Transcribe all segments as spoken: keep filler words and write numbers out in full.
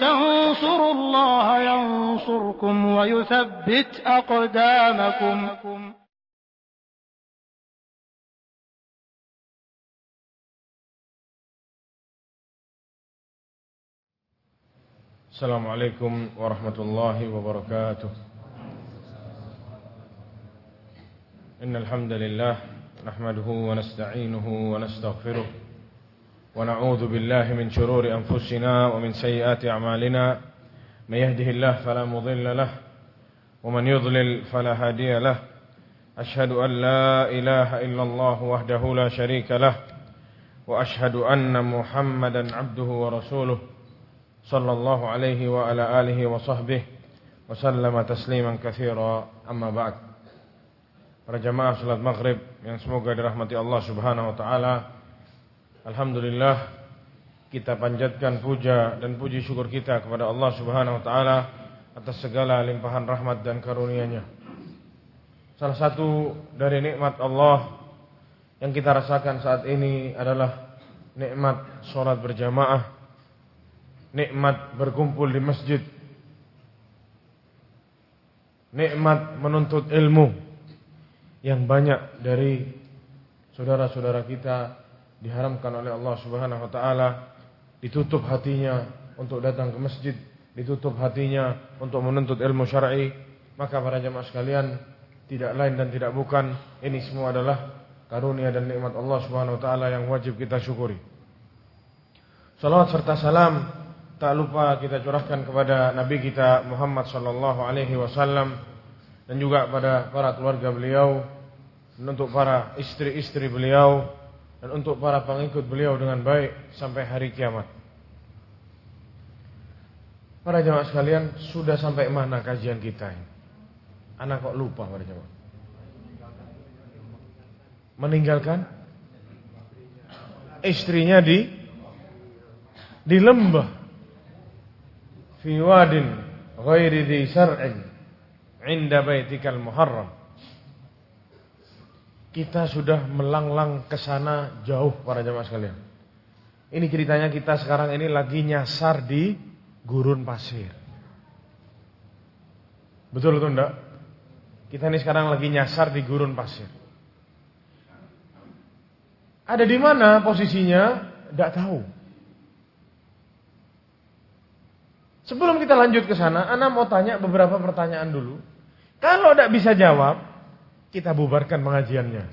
تنصروا الله ينصركم ويثبت أقدامكم. Assalamualaikum warahmatullahi wabarakatuh. Innal hamdalillah nahmaduhu wa nasta'inuhu wa nastaghfiruh wa na'udzu billahi min shururi anfusina wa min sayyiati a'malina. May yahdihillahu fala mudilla lahu wa man yudlil fala hadiya lahu. Ashhadu an la ilaha illallah wahdahu la syarika lahu wa ashhadu anna Muhammadan 'abduhu wa rasuluh. Sallallahu alaihi wa ala alihi wa sahbihi wa sallama tasliman katsira, amma ba'd. Para jamaah salat maghrib yang semoga dirahmati Allah subhanahu wa ta'ala, alhamdulillah kita panjatkan puja dan puji syukur kita kepada Allah subhanahu wa ta'ala atas segala limpahan rahmat dan karunia-Nya. Salah satu dari nikmat Allah yang kita rasakan saat ini adalah nikmat sholat berjamaah, nikmat berkumpul di masjid, nikmat menuntut ilmu yang banyak dari saudara-saudara kita diharamkan oleh Allah Subhanahu wa taala, ditutup hatinya untuk datang ke masjid, ditutup hatinya untuk menuntut ilmu syar'i. Maka para jamaah sekalian, tidak lain dan tidak bukan, ini semua adalah karunia dan nikmat Allah Subhanahu wa taala yang wajib kita syukuri. Salawat serta salam tak lupa kita curahkan kepada Nabi kita Muhammad sallallahu alaihi wasallam dan juga pada para keluarga beliau, dan untuk para istri-istri beliau, dan untuk para pengikut beliau dengan baik sampai hari kiamat. Para jemaah sekalian, sudah sampai mana kajian kita ini? Anak kok lupa para jemaah. Meninggalkan istrinya di di lembah, fi wadin ghairi dhi syar'in 'inda baitikal muharram. Kita sudah melanglang ke sana jauh para jemaah sekalian. Ini ceritanya kita sekarang ini lagi nyasar di gurun pasir. Betul atau enggak? Kita ini sekarang lagi nyasar di gurun pasir. Ada di mana posisinya? Enggak tahu. Sebelum kita lanjut ke sana, ana mau tanya beberapa pertanyaan dulu. Kalau tidak bisa jawab, kita bubarkan pengajiannya.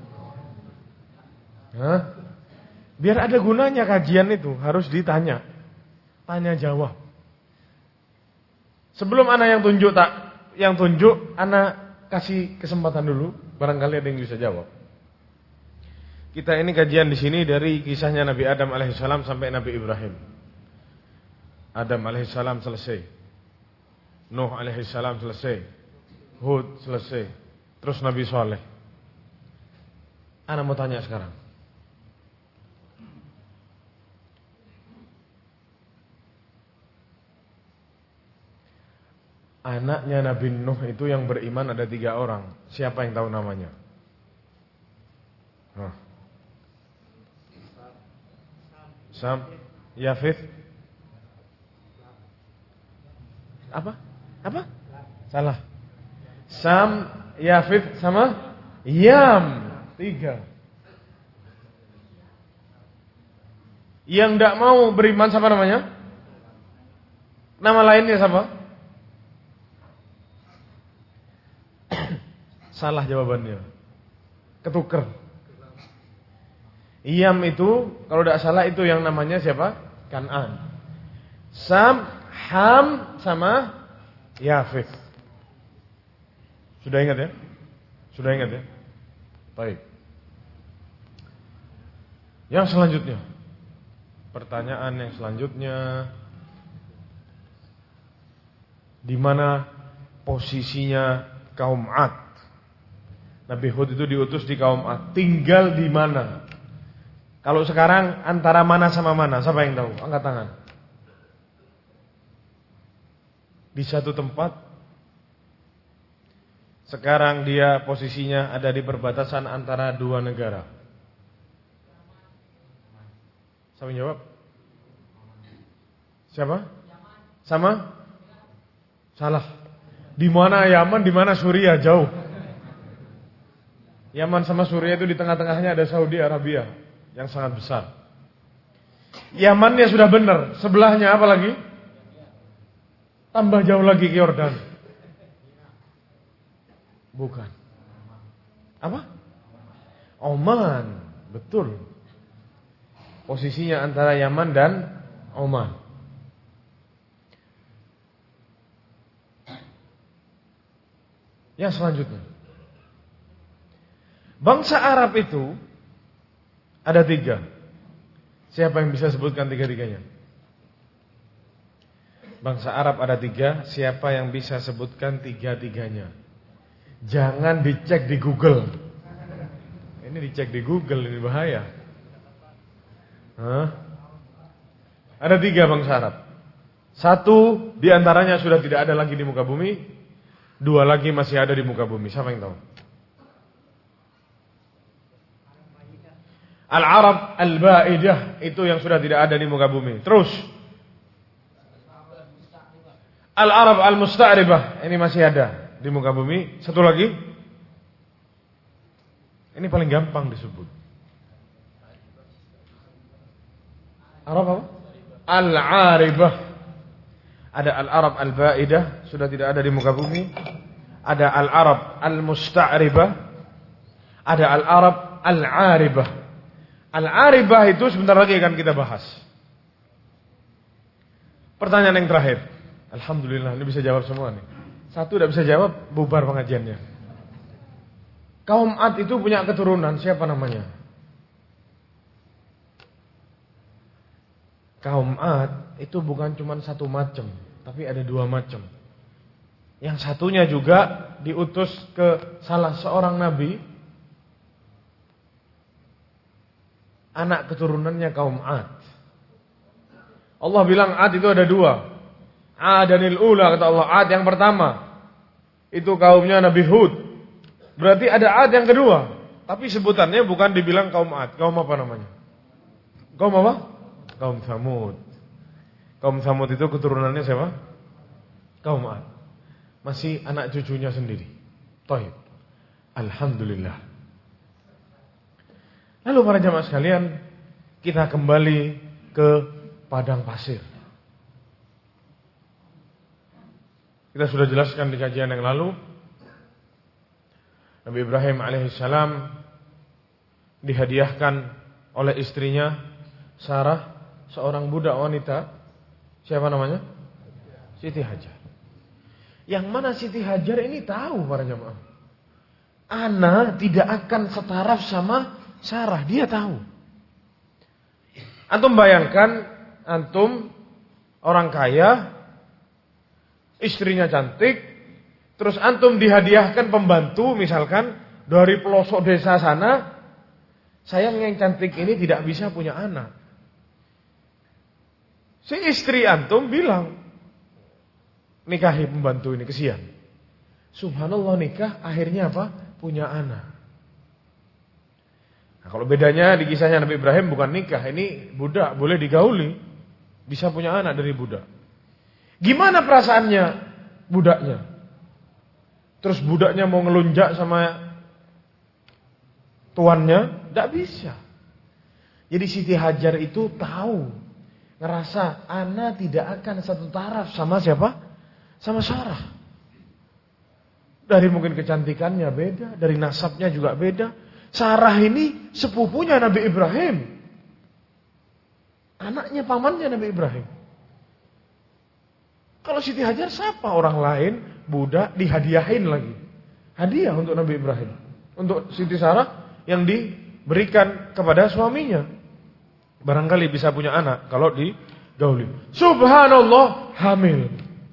Hah? Biar ada gunanya kajian itu, harus ditanya. Tanya jawab. Sebelum ana yang tunjuk tak, yang tunjuk, ana kasih kesempatan dulu, barangkali ada yang bisa jawab. Kita ini kajian di sini dari kisahnya Nabi Adam alaihissalam sampai Nabi Ibrahim. Adam alaihissalam selesai, Nuh alaihissalam selesai, Hud selesai, terus Nabi Saleh. Ana mau tanya sekarang, anaknya Nabi Nuh itu yang beriman ada tiga orang. Siapa yang tahu namanya? Hah. Sam, Yafith, Apa? Apa? Salah. Sam, Yafith sama Yam. Tiga. Yang tidak mau beriman siapa namanya? Nama lainnya siapa? Salah jawabannya. Ketuker. Yam itu kalau tidak salah itu yang namanya siapa? Kan'an. Sam, Ham sama Yafith. Sudah ingat ya? Sudah ingat ya? Baik. Yang selanjutnya, pertanyaan yang selanjutnya, di mana posisinya kaum Ad? Nabi Hud itu diutus di kaum Ad. Tinggal di mana? Kalau sekarang antara mana sama mana? Siapa yang tahu? Angkat tangan. Di satu tempat. Sekarang dia posisinya ada di perbatasan antara dua negara. Siapa yang jawab? Siapa? sama salah. Di mana Yaman, di mana Suriah? Jauh. Yaman sama Suriah itu di tengah-tengahnya ada Saudi Arabia yang sangat besar. Yamannya sudah benar, sebelahnya apa lagi? Tambah jauh lagi ke Yordan. Bukan. Apa? Oman, betul. Posisinya antara Yaman dan Oman. Yang selanjutnya, bangsa Arab itu ada tiga. Siapa yang bisa sebutkan tiga-tiganya? Bangsa Arab ada tiga. Siapa yang bisa sebutkan tiga-tiganya? Jangan dicek di Google. Ini dicek di Google, ini bahaya. Hah? Ada tiga bangsa Arab. Satu diantaranya sudah tidak ada lagi di muka bumi. Dua lagi masih ada di muka bumi. Siapa yang tahu? Al-Arab Al-Ba'idah, itu yang sudah tidak ada di muka bumi. Terus Al-Arab Al-Musta'ribah, ini masih ada di muka bumi. Satu lagi, ini paling gampang disebut. Arab apa? Al-Aribah. Ada Al-Arab Al-Ba'idah, sudah tidak ada di muka bumi. Ada Al-Arab Al-Musta'ribah. Ada Al-Arab Al-Aribah. Al-Aribah itu sebentar lagi akan kita bahas. Pertanyaan yang terakhir. Alhamdulillah, ini bisa jawab semua nih. Satu tidak bisa jawab, bubar pengajiannya. Kaum Ad itu punya keturunan, siapa namanya? Kaum Ad itu bukan cuma satu macam, tapi ada dua macam. Yang satunya juga diutus ke salah seorang nabi, anak keturunannya kaum Ad. Allah bilang Ad itu ada dua. Adanil ula, kata Allah. Ad yang pertama itu kaumnya Nabi Hud. Berarti ada Ad yang kedua, tapi sebutannya bukan dibilang kaum Ad. Kaum apa namanya? Kaum apa? Kaum Tsamud. Kaum Tsamud itu keturunannya siapa? Kaum Ad. Masih anak cucunya sendiri. Taib. Alhamdulillah. Lalu para jamaah sekalian, kita kembali ke padang pasir. Kita sudah jelaskan di kajian yang lalu, Nabi Ibrahim alaihissalam dihadiahkan oleh istrinya Sarah seorang budak wanita. Siapa namanya? Siti Hajar. Yang mana Siti Hajar ini tahu para jamaah, ana tidak akan setaraf sama Sarah. Dia tahu. Antum bayangkan, antum orang kaya, istrinya cantik, terus antum dihadiahkan pembantu misalkan dari pelosok desa sana. Sayang yang cantik ini tidak bisa punya anak. Si istri antum bilang, nikahi pembantu ini, kesian. Subhanallah, nikah akhirnya apa? Punya anak. Nah, kalau bedanya di kisahnya Nabi Ibrahim bukan nikah, ini budak boleh digauli, bisa punya anak dari budak. Gimana perasaannya budaknya? Terus budaknya mau ngelunjak sama tuannya, tidak bisa. Jadi Siti Hajar itu tahu, ngerasa ana tidak akan satu taraf sama siapa? Sama Sarah. Dari mungkin kecantikannya beda, dari nasabnya juga beda. Sarah ini sepupunya Nabi Ibrahim, anaknya pamannya Nabi Ibrahim. Kalau Siti Hajar siapa? Orang lain, budak dihadiahin lagi. Hadiah untuk Nabi Ibrahim. Untuk Siti Sarah yang diberikan kepada suaminya. Barangkali bisa punya anak kalau digauli. Subhanallah, hamil.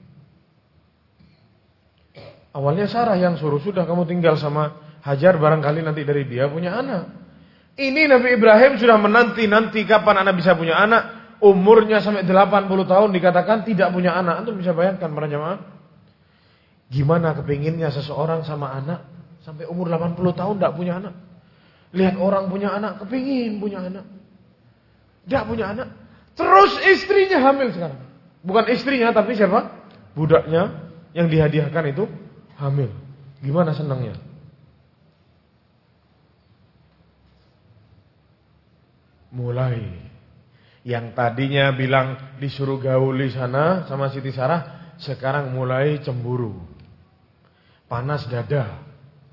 Awalnya Sarah yang suruh, sudah kamu tinggal sama Hajar, barangkali nanti dari dia punya anak. Ini Nabi Ibrahim sudah menanti-nanti kapan anak bisa punya anak. Umurnya sampai delapan puluh tahun dikatakan tidak punya anak. Antum bisa bayangkan para jamaah, gimana kepinginnya seseorang sama anak sampai umur delapan puluh tahun tidak punya anak. Lihat orang punya anak, kepingin punya anak, tidak punya anak. Terus istrinya hamil sekarang. Bukan istrinya, tapi siapa? Budaknya yang dihadiahkan itu hamil. Gimana senangnya? Mulai yang tadinya bilang disuruh gauli sana sama Siti Sarah, sekarang mulai cemburu. Panas dada.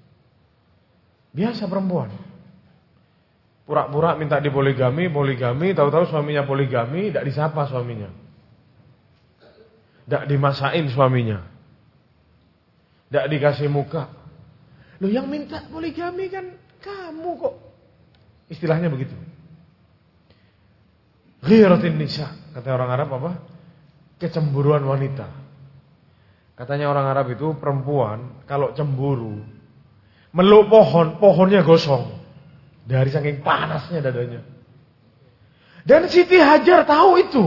Biasa perempuan. Pura-pura minta dipoligami, poligami, tahu-tahu suaminya poligami, tidak disapa suaminya. Tidak dimasain suaminya. Tidak dikasih muka. Loh, yang minta poligami kan kamu kok. Istilahnya begitu. Ghiratin nisa, kata orang Arab apa? Kecemburuan wanita. Katanya orang Arab itu perempuan kalau cemburu meluk pohon, pohonnya gosong. Dari saking panasnya dadanya. Dan Siti Hajar tahu itu.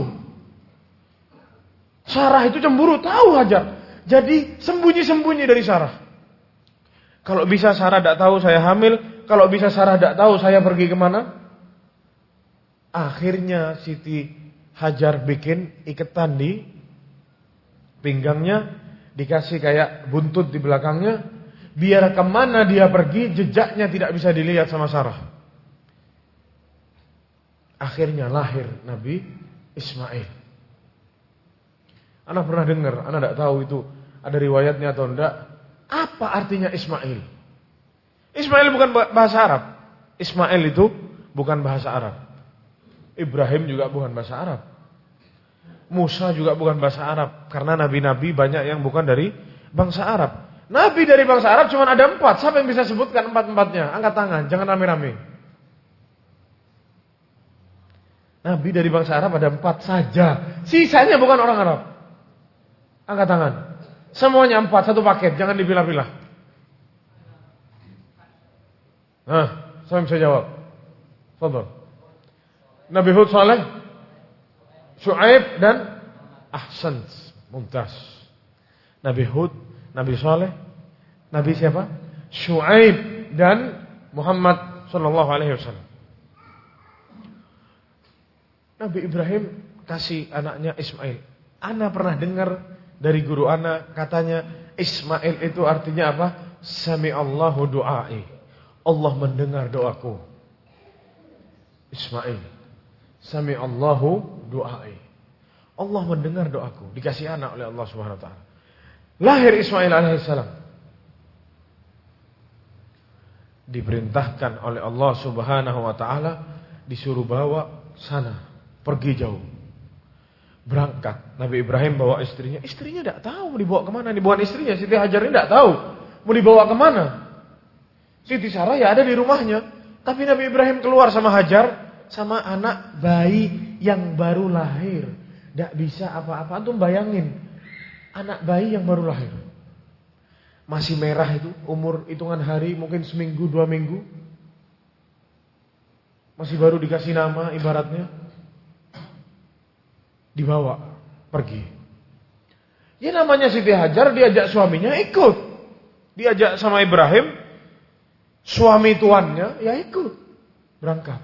Sarah itu cemburu, tahu Hajar. Jadi sembunyi-sembunyi dari Sarah. Kalau bisa Sarah tidak tahu saya hamil, kalau bisa Sarah tidak tahu saya pergi kemana. Akhirnya Siti Hajar bikin iketan di pinggangnya, dikasih kayak buntut di belakangnya, biar kemana dia pergi jejaknya tidak bisa dilihat sama Sarah. Akhirnya lahir Nabi Ismail. Anak pernah dengar, anak tidak tahu itu ada riwayatnya atau enggak. Apa artinya Ismail? Ismail bukan bahasa Arab. Ismail itu bukan bahasa Arab. Ibrahim juga bukan bahasa Arab. Musa juga bukan bahasa Arab. Karena nabi-nabi banyak yang bukan dari bangsa Arab. Nabi dari bangsa Arab cuma ada empat. Siapa yang bisa sebutkan empat-empatnya? Angkat tangan, jangan rame-rame. Nabi dari bangsa Arab ada empat saja. Sisanya bukan orang Arab. Angkat tangan. Semuanya empat, satu paket, jangan dipilah-pilah. Nah, saya bisa jawab. Fadhal. Nabi Hud, Saleh, Syuaib dan Ahsan, mumtaz. Nabi Hud, Nabi Saleh, Nabi siapa? Syuaib dan Muhammad sallallahu alaihi wasallam. Nabi Ibrahim kasih anaknya Ismail. Ana pernah dengar dari guru ana katanya Ismail itu artinya apa? Sami'allahu du'ai. Allah mendengar doaku. Ismail. Sami'allahu du'ai. Allah mendengar doaku. Dikasih anak oleh Allah Subhanahu wa taala. Lahir Ismail alaihissalam. Diperintahkan oleh Allah Subhanahu wa taala disuruh bawa sana, pergi jauh. Berangkat. Nabi Ibrahim bawa istrinya. Istrinya tidak tahu mau dibawa kemana. Ini bukan istrinya, Siti Hajar ini tidak tahu mau dibawa kemana. Siti Sarah ya ada di rumahnya. Tapi Nabi Ibrahim keluar sama Hajar, sama anak bayi yang baru lahir. Tidak bisa apa-apa. Antum bayangin, anak bayi yang baru lahir. Masih merah itu, umur hitungan hari, mungkin seminggu, dua minggu. Masih baru dikasih nama ibaratnya. Dibawa, pergi. Ya namanya Siti Hajar, diajak suaminya ikut. Diajak sama Ibrahim, suami tuannya, ya ikut. Berangkat.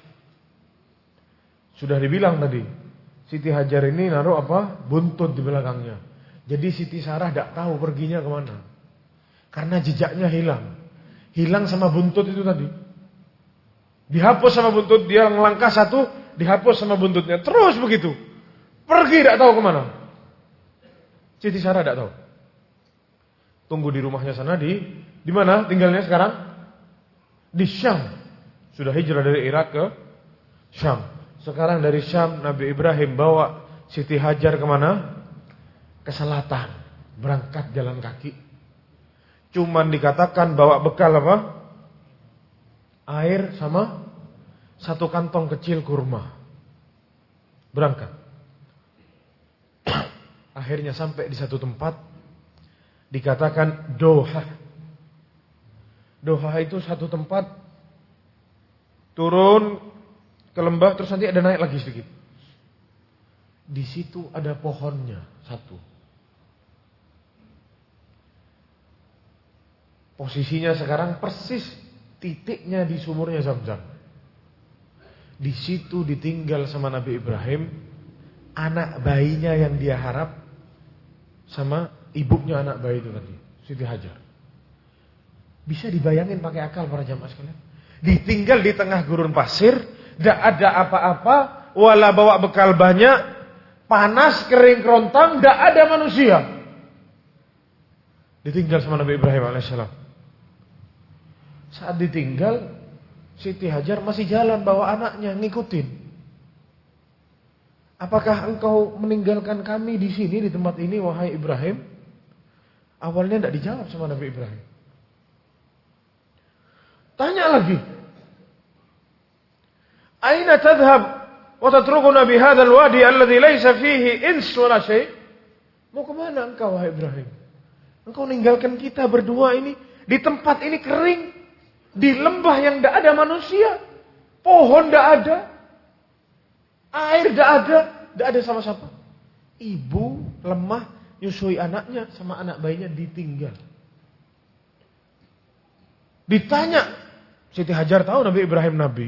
Sudah dibilang tadi, Siti Hajar ini naruh apa? Buntut di belakangnya. Jadi Siti Sarah tidak tahu perginya kemana. Karena jejaknya hilang. Hilang sama buntut itu tadi. Dihapus sama buntut, dia ngelangkah satu, dihapus sama buntutnya. Terus begitu. Pergi tidak tahu kemana. Siti Sarah tidak tahu. Tunggu di rumahnya sana di di mana tinggalnya sekarang? Di Syam. Sudah hijrah dari Irak ke Syam. Sekarang dari Syam Nabi Ibrahim bawa Siti Hajar kemana? Ke selatan. Berangkat jalan kaki. Cuman dikatakan bawa bekal apa? Air sama satu kantong kecil kurma. Berangkat. Akhirnya sampai di satu tempat. Dikatakan Doha. Doha itu satu tempat. Turun ke lembah terus nanti ada naik lagi sedikit. Di situ ada pohonnya satu. Posisinya sekarang persis titiknya di sumurnya Zam-Zam. Di situ ditinggal sama Nabi Ibrahim anak bayinya yang dia harap sama ibunya anak bayi itu tadi, Siti Hajar. Bisa dibayangin pakai akal para jamaah sekalian? Ditinggal di tengah gurun pasir, tidak ada apa-apa, wala bawa bekal banyak, panas, kering, kerontang, tidak ada manusia. Ditinggal sama Nabi Ibrahim alaihissalam. Saat ditinggal, Siti Hajar masih jalan bawa anaknya, ngikutin. Apakah engkau meninggalkan kami di sini, di tempat ini, wahai Ibrahim? Awalnya tidak dijawab sama Nabi Ibrahim. Tanya lagi. Aina tadhhab wa tatrukuna bi hadzal wadi alladhi laysa fihi ins wala syai'? Mau kemana engkau, wahai Ibrahim? Engkau ninggalkan kita berdua ini di tempat ini kering, di lembah yang tidak ada manusia, pohon tidak ada, air tidak ada, tidak ada sama-sama. Ibu lemah, nyusui anaknya sama anak bayinya ditinggal. Ditanya, Siti Hajar tahu Nabi Ibrahim Nabi.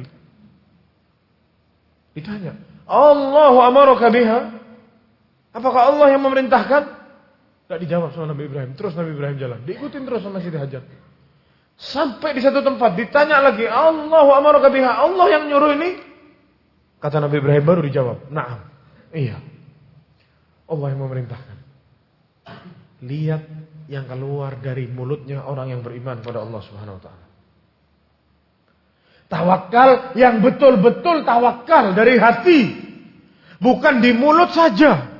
Ditanya, Allahu amaraka biha? Apakah Allah yang memerintahkan? Tidak dijawab sama Nabi Ibrahim. Terus Nabi Ibrahim jalan. Diikutin terus sama Siti Hajar. Sampai di satu tempat ditanya lagi, Allahu amaraka biha? Allah yang nyuruh ini? Kata Nabi Ibrahim baru dijawab, Naam. Iya. Allah yang memerintahkan. Lihat yang keluar dari mulutnya orang yang beriman pada Allah Subhanahu wa taala. Tawakal yang betul-betul tawakal dari hati. Bukan di mulut saja.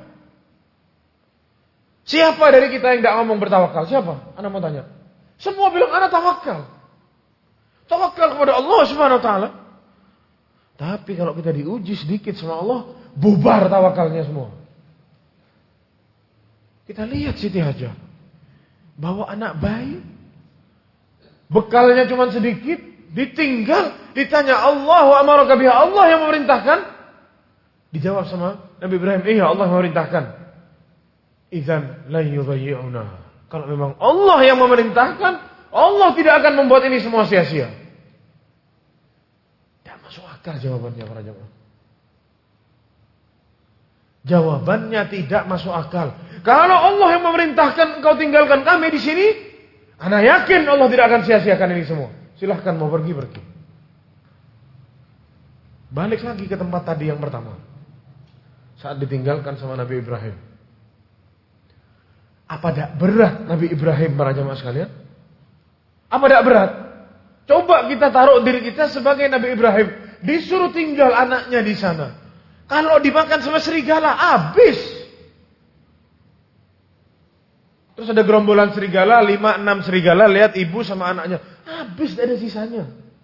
Siapa dari kita yang tidak ngomong bertawakal? Siapa? Anda mau tanya. Semua bilang anak tawakal. Tawakal kepada Allah Subhanahu wa taala. Tapi kalau kita diuji sedikit sama Allah, bubar tawakalnya semua. Kita lihat Siti Hajar. Bawa anak bayi. Bekalnya cuma sedikit. Ditinggal. Ditanya Allahu amaraka biha? Allah yang memerintahkan? Dijawab sama Nabi Ibrahim. Iya, Allah yang memerintahkan. Idzan la yudayyi'una. Kalau memang Allah yang memerintahkan, Allah tidak akan membuat ini semua sia-sia. Tidak masuk akal jawabannya para jemaah. Jawabannya tidak masuk akal. Kalau Allah yang memerintahkan engkau tinggalkan kami di sini, ana yakin Allah tidak akan sia-siakan ini semua. Silahkan mau pergi-pergi. Balik lagi ke tempat tadi yang pertama. Saat ditinggalkan sama Nabi Ibrahim. Apa tidak berat Nabi Ibrahim para jemaah sekalian? Apa tidak berat? Coba kita taruh diri kita sebagai Nabi Ibrahim. Disuruh tinggal anaknya di sana. Kalau dimakan sama serigala, habis. Terus ada gerombolan serigala, lima enam serigala, lihat ibu sama anaknya. Habis, tidak ada sisanya.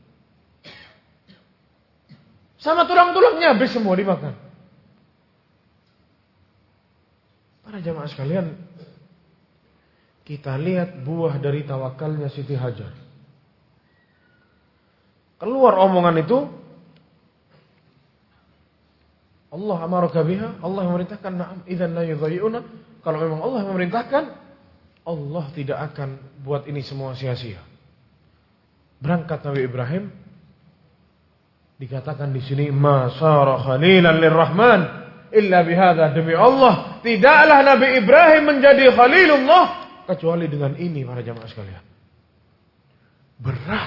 Sama tulang-tulangnya habis semua dimakan. Para jemaah sekalian, kita lihat buah dari tawakalnya Siti Hajar. Keluar omongan itu, Allah amaraka biha? Allah yang memerintahkan, na'am idzan la yudayyi'una. Kalau memang Allah yang memerintahkan, Allah tidak akan buat ini semua sia-sia. Berangkat Nabi Ibrahim, dikatakan di sini, ma sara khalilan lirrahman illa bihadza, demi Allah, tidaklah Nabi Ibrahim menjadi khalilullah kecuali dengan ini para jamaah sekalian. Berat.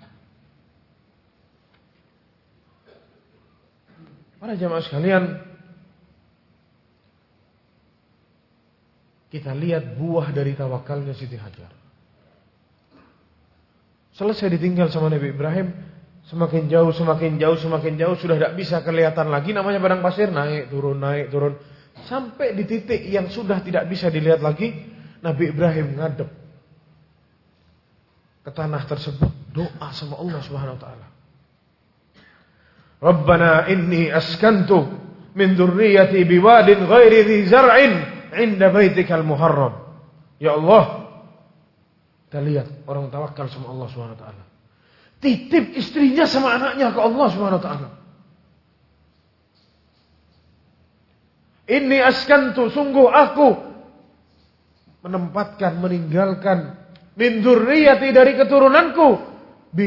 Para jamaah sekalian, kita lihat buah dari tawakalnya Siti Hajar. Selesai ditinggal sama Nabi Ibrahim, semakin jauh, semakin jauh, semakin jauh, sudah tidak bisa kelihatan lagi, namanya padang pasir, naik, turun, naik, turun. Sampai di titik yang sudah tidak bisa dilihat lagi, Nabi Ibrahim ngadep ke tanah tersebut, doa sama Allah Subhanahu wa taala. Rabbana inni askantu min dzurriyyati biwadin ghairi dzi zar'in 'inda baitikal muharram. Ya Allah, kita lihat orang tawakal sama Allah Subhanahu wa taala. Titip istrinya sama anaknya ke Allah Subhanahu wa taala. Inni askantu, sungguh aku menempatkan, meninggalkan min dzurriyyati, dari keturunanku,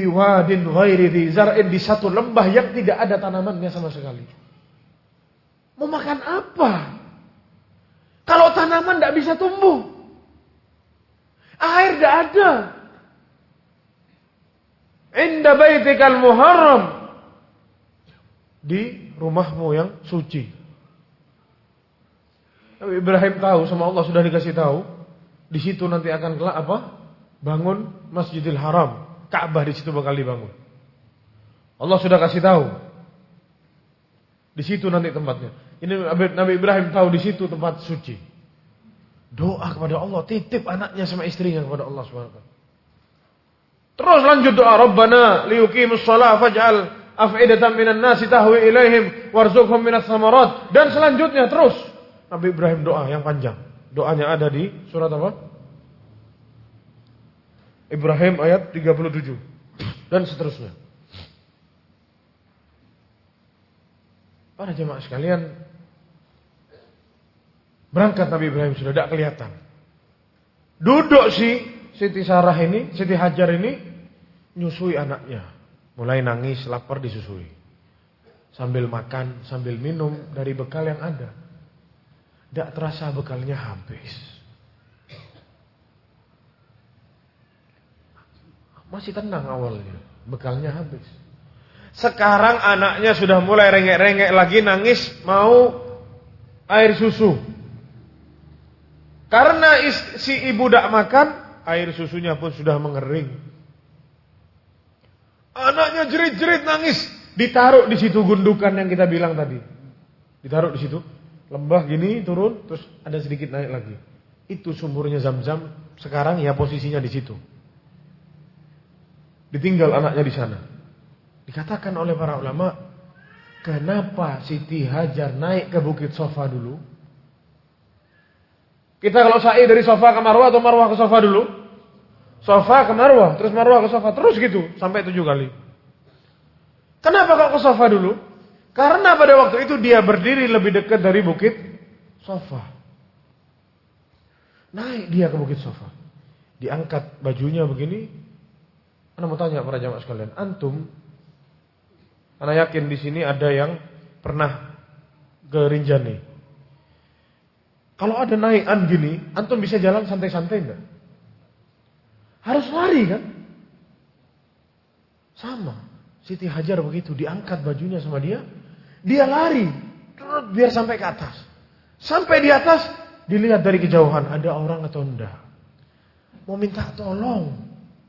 biwadin ghairi dzi zar'in, di satu lembah yang tidak ada tanamannya sama sekali. Mau makan apa? Kalau tanaman tidak bisa tumbuh. Air tidak ada. Inda baitikal muharram. Di rumahmu yang suci. Nabi Ibrahim tahu, sama Allah sudah dikasih tahu. Di situ nanti akan kelak apa? Bangun Masjidil Haram. Ka'bah di situ bakal dibangun. Allah sudah kasih tahu. Di situ nanti tempatnya. Ini Nabi Ibrahim tahu di situ tempat suci. Doa kepada Allah, titip anaknya sama istrinya kepada Allah subhanahu wa taala. Terus lanjut doa, Rabbana liyuqimus shalah faj'al af'idatan minan nasi tahwi ilaihim warzuqhum minas samarat. Dan selanjutnya terus Nabi Ibrahim doa yang panjang. Doanya ada di surat apa? Ibrahim ayat tiga puluh tujuh dan seterusnya. Para jemaah sekalian, berangkat Nabi Ibrahim sudah tidak kelihatan. Duduk si Siti Sarah ini, Siti Hajar ini nyusui anaknya. Mulai nangis, lapar disusui. Sambil makan, sambil minum dari bekal yang ada. Tidak terasa bekalnya habis. Masih tenang awalnya, bekalnya habis. Sekarang anaknya sudah mulai rengek-rengek lagi, nangis, mau air susu. Karena si ibu tidak makan, air susunya pun sudah mengering. Anaknya jerit-jerit nangis, ditaruh di situ gundukan yang kita bilang tadi. Ditaruh di situ, lembah gini turun, terus ada sedikit naik lagi. Itu sumurnya Zam-Zam. Sekarang ya posisinya di situ. Ditinggal anaknya di sana. Dikatakan oleh para ulama, kenapa Siti Hajar naik ke Bukit Sofa dulu? Kita kalau sa'i dari Sofa ke Marwah atau Marwah ke Sofa dulu? Sofa ke Marwah, terus Marwah ke Sofa, terus gitu sampai tujuh kali. Kenapa kok ke Sofa dulu? Karena pada waktu itu dia berdiri lebih dekat dari Bukit Sofa. Naik dia ke Bukit Sofa. Diangkat bajunya begini. Ana mau tanya para jamaah sekalian, antum, ana yakin di sini ada yang pernah ke Rinjani. Kalau ada naikan gini, antum bisa jalan santai-santai enggak? Harus lari kan? Sama. Siti Hajar begitu, diangkat bajunya sama dia, dia lari biar sampai ke atas. Sampai di atas, dilihat dari kejauhan ada orang atau enggak. Mau minta tolong.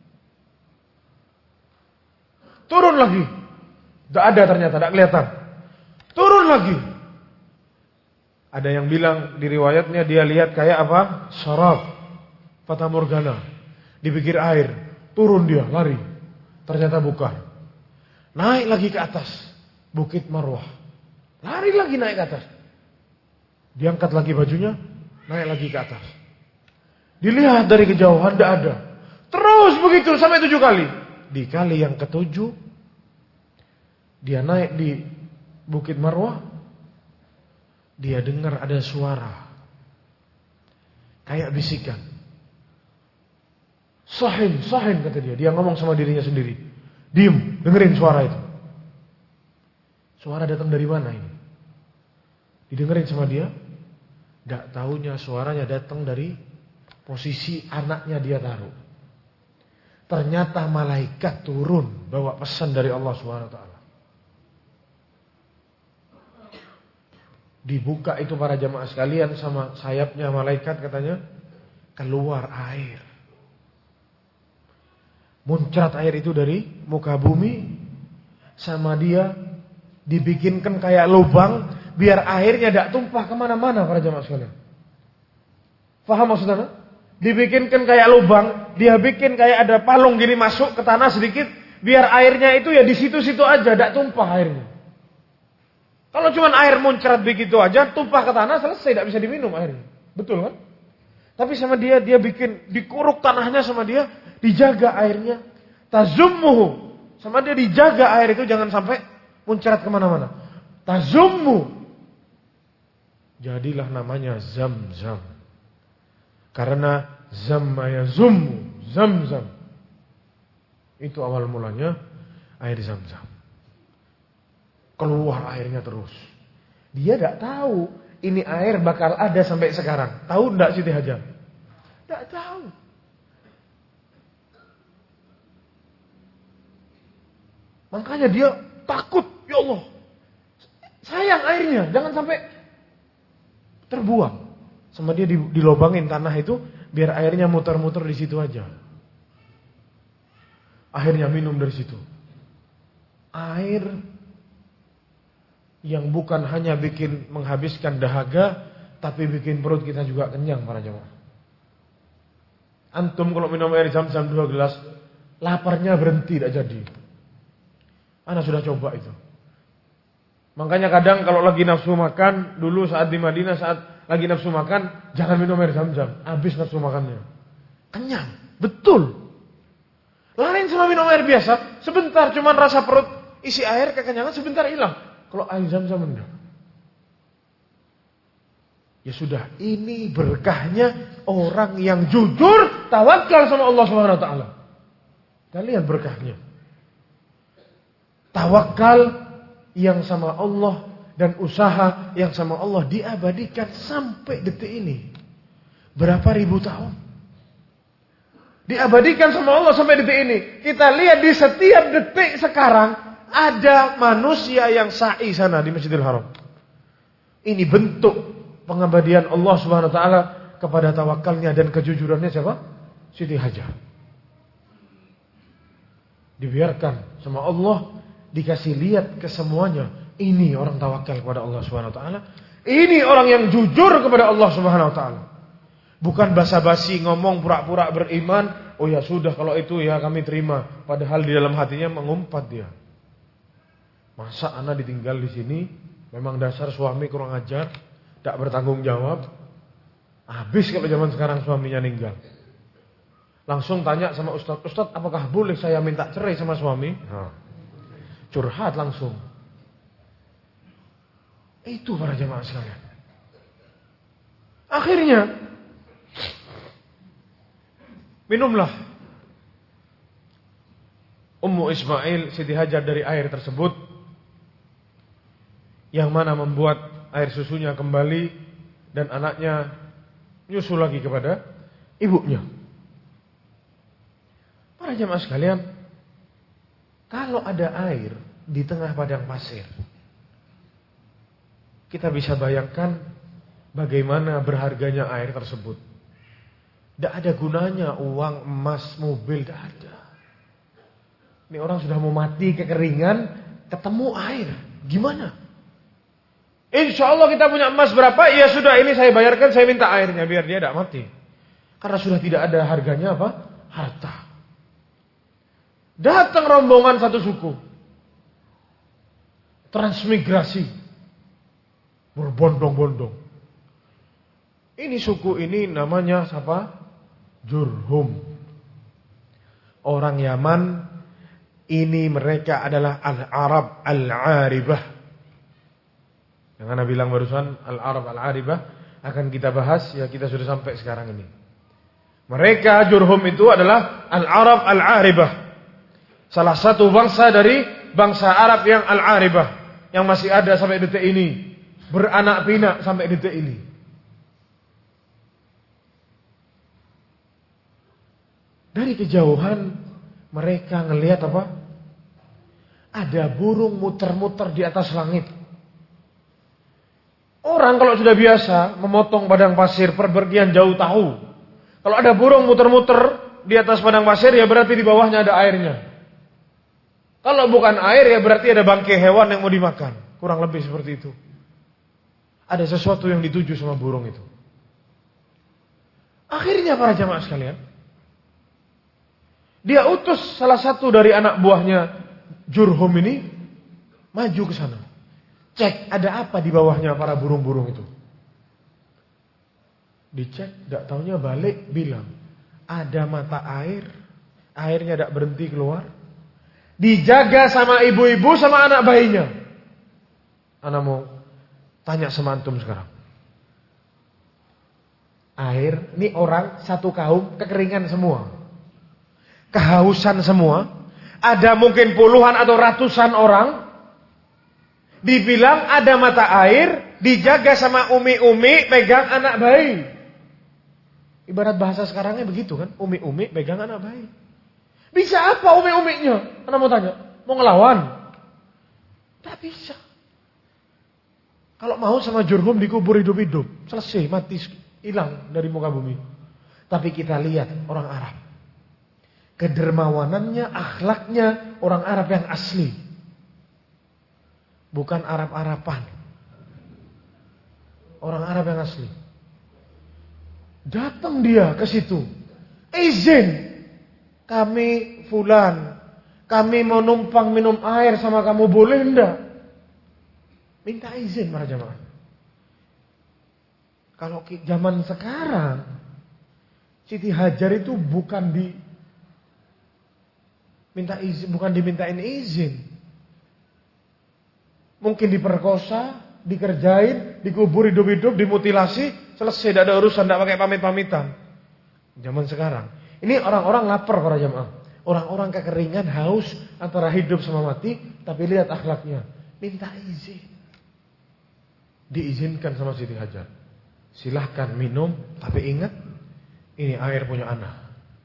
Turun lagi. Tidak ada ternyata, tidak kelihatan. Turun lagi. Ada yang bilang di riwayatnya dia lihat kayak apa? Syarab. Fata Morgana. Dipikir air. Turun dia, lari. Ternyata bukan. Naik lagi ke atas. Bukit Marwah. Lari lagi naik ke atas. Diangkat lagi bajunya. Naik lagi ke atas. Dilihat dari kejauhan, tidak ada. Terus begitu sampai tujuh kali. Di kali yang ketujuh, dia naik di Bukit Marwah, dia dengar ada suara kayak bisikan. Sahin, sahin kata dia. Dia ngomong sama dirinya sendiri. Diam, dengerin suara itu. Suara datang dari mana ini? Didengerin sama dia. Tidak tahunya suaranya datang dari posisi anaknya dia taruh. Ternyata malaikat turun bawa pesan dari Allah subhanahu wa taala. Dibuka itu para jamaah sekalian sama sayapnya malaikat katanya, keluar air. Muncrat air itu dari muka bumi, sama dia dibikinkan kayak lubang biar airnya tidak tumpah kemana-mana para jamaah sekalian. Faham maksudnya? Dibikinkan kayak lubang, dia bikin kayak ada palung gini masuk ke tanah sedikit, biar airnya itu ya di situ-situ aja, tidak tumpah airnya. Kalau cuma air muncrat begitu aja, tumpah ke tanah selesai, tidak bisa diminum airnya. Betul kan? Tapi sama dia, dia bikin dikuruk tanahnya sama dia, dijaga airnya. Tazummuhu, sama dia dijaga air itu jangan sampai muncrat kemana-mana. Tazummu, jadilah namanya Zam-Zam. Karena zamma yazummu, Zam-Zam. Itu awal mulanya air Zam-Zam. Keluar airnya terus. Dia tidak tahu ini air bakal ada sampai sekarang. Tahu tidak Siti Hajar? Tidak tahu. Makanya dia takut, ya Allah. Sayang airnya, jangan sampai terbuang. Sama dia dilobangin tanah itu biar airnya muter-muter di situ aja. Akhirnya minum dari situ. Air yang bukan hanya bikin menghabiskan dahaga, tapi bikin perut kita juga kenyang para jemaah. Antum kalau minum air Zam-Zam dua gelas, laparnya berhenti tidak jadi. Ana sudah coba itu. Makanya kadang kalau lagi nafsu makan, dulu saat di Madinah saat lagi nafsu makan, jangan minum air Zam-Zam, habis nafsu makannya. Kenyang, betul. Lain sama minum air biasa, sebentar cuman rasa perut isi air, kekenyangan sebentar hilang. Kalau air Zam-Zam enggak. Ya sudah, ini berkahnya orang yang jujur tawakal sama Allah Subhanahu wa taala. Kita lihat berkahnya. Tawakal yang sama Allah dan usaha yang sama Allah diabadikan sampai detik ini. Berapa ribu tahun? Diabadikan sama Allah sampai detik ini. Kita lihat di setiap detik sekarang ada manusia yang sa'i sana di Masjidil Haram. Ini bentuk pengabadian Allah Subhanahu wa taala kepada tawakalnya dan kejujurannya siapa? Siti Hajar. Dibiarkan sama Allah, dikasih lihat ke semuanya. Ini orang tawakal kepada Allah Subhanahu wa taala. Ini orang yang jujur kepada Allah Subhanahu wa taala. Bukan basa-basi ngomong pura-pura beriman, oh ya sudah kalau itu ya kami terima, padahal di dalam hatinya mengumpat dia. Masa anak ditinggal di sini? Memang dasar suami kurang ajar, tak bertanggung jawab. Habis kalau zaman sekarang suaminya meninggal. Langsung tanya sama Ustaz, Ustaz apakah boleh saya minta cerai sama suami? Nah, curhat langsung. Itu para jemaah sekalian. Akhirnya minumlah Ummu Ismail Siti Hajar dari air tersebut, yang mana membuat air susunya kembali dan anaknya nyusul lagi kepada ibunya. Para jemaah sekalian, kalau ada air di tengah padang pasir, kita bisa bayangkan bagaimana berharganya air tersebut. Tidak ada gunanya uang, emas, mobil, tidak ada. Ini orang sudah mau mati kekeringan, ketemu air, gimana? Insya Allah kita punya emas berapa? Ya sudah, ini saya bayarkan, saya minta airnya biar dia tidak mati. Karena sudah tidak ada harganya apa? Harta. Datang rombongan satu suku, transmigrasi, berbondong-bondong. Ini suku ini namanya siapa? Jurhum. Orang Yaman. Ini mereka adalah Al-Arab Al-Aribah. Yang Anda bilang barusan Al-Arab Al-Aribah akan kita bahas, ya kita sudah sampai sekarang ini. Mereka Jurhum itu adalah Al-Arab Al-Aribah, salah satu bangsa dari bangsa Arab yang Al-Aribah, yang masih ada sampai detik ini, beranak pinak sampai detik ini. Dari kejauhan mereka ngelihat apa? Ada burung muter-muter di atas langit. Orang kalau sudah biasa memotong padang pasir perpergian jauh tahu. Kalau ada burung muter-muter di atas padang pasir, ya berarti di bawahnya ada airnya. Kalau bukan air, ya berarti ada bangkai hewan yang mau dimakan. Kurang lebih seperti itu. Ada sesuatu yang dituju sama burung itu. Akhirnya para jamaah sekalian, dia utus salah satu dari anak buahnya Jurhum ini maju ke sana. Cek ada apa di bawahnya para burung-burung itu. Dicek, tidak taunya balik bilang ada mata air, airnya tidak berhenti keluar. Dijaga sama ibu-ibu sama anak bayinya. Ana mau tanya sama antum sekarang. Air, ini orang satu kaum kekeringan semua, kehausan semua. Ada mungkin puluhan atau ratusan orang Dibilang ada mata air, dijaga sama umi-umi, pegang anak bayi. Ibarat bahasa sekarangnya begitu kan, umi-umi pegang anak bayi. Bisa apa umi-uminya? Anda mau tanya, mau ngelawan? Tak bisa. Kalau mau sama Jurhum dikubur hidup-hidup, selesai, mati, hilang dari muka bumi. Tapi kita lihat orang Arab. Kedermawanannya, akhlaknya orang Arab yang asli. Bukan Arab-Araban. Orang Arab yang asli. Datang dia ke situ. Izin. Kami fulan. Kami mau numpang minum air sama kamu, boleh enggak? Minta izin para jamaah. Kalau zaman sekarang, Siti Hajar itu bukan di minta izin, bukan dimintain izin. Mungkin diperkosa, dikerjain, dikubur hidup-hidup, dimutilasi, selesai, tidak ada urusan, tidak pakai pamit-pamitan. Zaman sekarang, ini orang-orang lapar para jamaah, orang-orang kekeringan, haus antara hidup sama mati, tapi lihat akhlaknya, minta izin, diizinkan sama Siti Hajar. Silahkan minum, tapi ingat, ini air punya anak.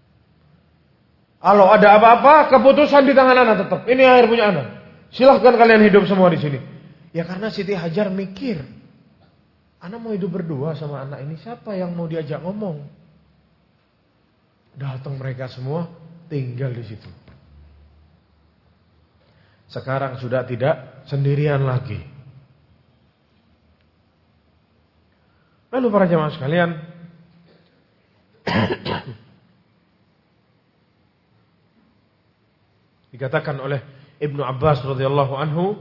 Kalau ada apa-apa, keputusan di tangan anak tetap. Ini air punya anak. Silahkan kalian hidup semua di sini. Ya karena Siti Hajar mikir, anak mau hidup berdua sama anak ini, siapa yang mau diajak ngomong? Datang mereka semua, tinggal di situ. Sekarang sudah tidak sendirian lagi. Lalu para jamaah sekalian, dikatakan oleh Ibnu Abbas radhiyallahu anhu,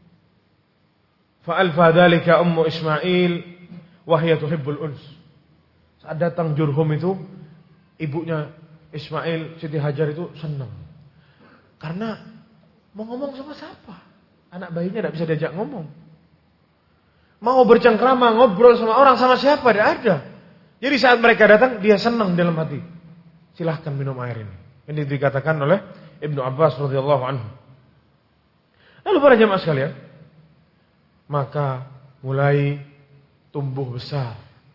fa'alfa dzalika ummu Ismail wa hiya tuhibbul uns. Saat datang Jurhum itu, ibunya Ismail, Siti Hajar itu senang. Karena mau ngomong sama siapa? Anak bayinya tidak bisa diajak ngomong. Mau bercengkrama, ngobrol sama orang, sama siapa? Tidak ada. Jadi saat mereka datang, dia senang dalam hati. Silahkan minum air ini. Ini dikatakan oleh Ibnu Abbas radhiyallahu anhu. Lalu para jemaah sekalian, maka mulai tumbuh besar.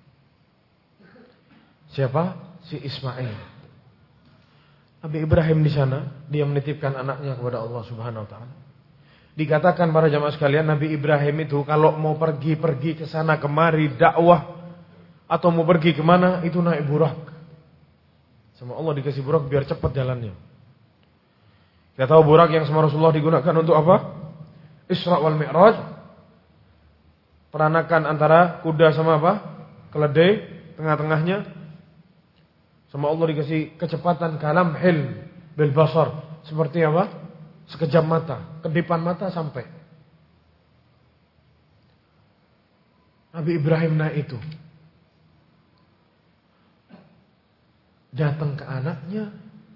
Siapa? Si Ismail. Nabi Ibrahim di sana, dia menitipkan anaknya kepada Allah Subhanahu wa taala. Dikatakan para jemaah sekalian, Nabi Ibrahim itu kalau mau pergi-pergi ke sana kemari dakwah atau mau pergi kemana itu naik burak. Sama Allah dikasih burak biar cepat jalannya. Kita tahu burak yang sama Rasulullah digunakan untuk apa? Isra wal Mi'raj. Peranakan antara kuda sama apa? Keledai, tengah-tengahnya. Sama Allah dikasih kecepatan kalam hil bil basar. Seperti apa? Sekejap mata, kedipan mata sampai. Nabi Ibrahim naik itu. Datang ke anaknya.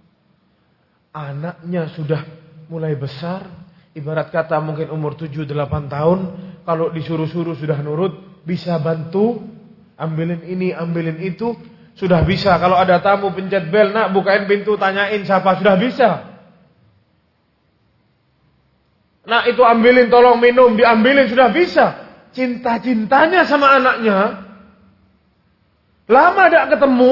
Anaknya sudah mulai besar. Ibarat kata mungkin umur tujuh delapan tahun. Kalau disuruh-suruh sudah nurut. Bisa bantu. Ambilin ini, ambilin itu. Sudah bisa. Kalau ada tamu pencet bel, nak bukain pintu, tanyain siapa. Sudah bisa. Nah itu ambilin, tolong minum, diambilin, sudah bisa. Cinta-cintanya sama anaknya. Lama tidak ketemu.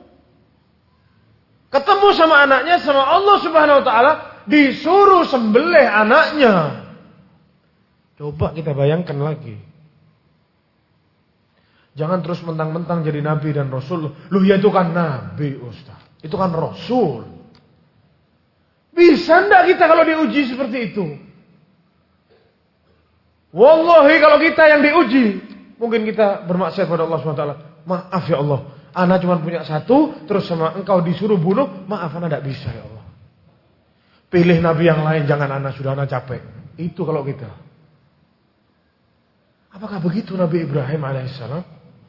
Ketemu sama anaknya, sama Allah Subhanahu wa taala, disuruh sembelih anaknya. Coba kita bayangkan lagi. Jangan terus mentang-mentang jadi nabi dan rasul. Loh ya itu kan nabi, Ustaz. Itu kan rasul. Bisa enggak kita kalau diuji seperti itu? Wallahi kalau kita yang diuji, mungkin kita bermaksiat pada Allah subhanahu wa taala. Maaf ya Allah, ana cuma punya satu, terus sama engkau disuruh bunuh, maaf ana tidak bisa ya Allah. Pilih nabi yang lain, jangan ana, sudah ana capek. Itu kalau kita. Apakah begitu Nabi Ibrahim alaihissalam?